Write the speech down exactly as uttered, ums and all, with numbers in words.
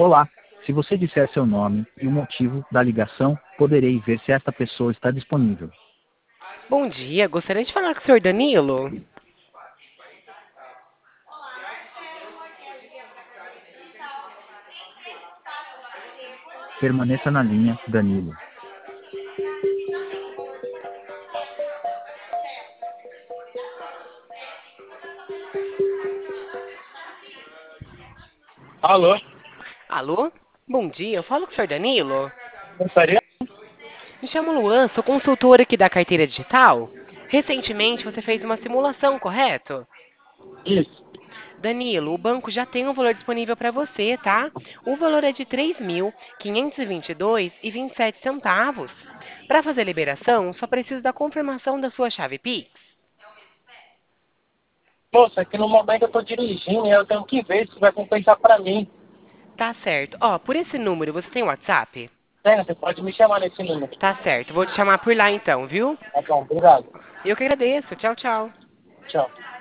Olá, se você disser seu nome e o motivo da ligação, poderei ver se esta pessoa está disponível. Bom dia, gostaria de falar com o senhor Danilo. Permaneça na linha, Danilo. Alô? Alô? Bom dia, eu falo com o senhor Danilo. Gostaria? Me chamo Luan, sou consultora aqui da carteira digital. Recentemente você fez uma simulação, correto? Isso. Danilo, o banco já tem um valor disponível para você, tá? O valor é de três mil quinhentos e vinte e dois e vinte e sete centavos. Para fazer a liberação, só preciso da confirmação da sua chave Pix. Moça, que no momento eu estou dirigindo e eu tenho que ver se vai compensar para mim. Tá certo. Ó, por esse número você tem WhatsApp? Tem, você pode me chamar nesse número. Tá certo. Vou te chamar por lá então, viu? Tá bom, obrigado. Eu que agradeço. Tchau, tchau. Tchau.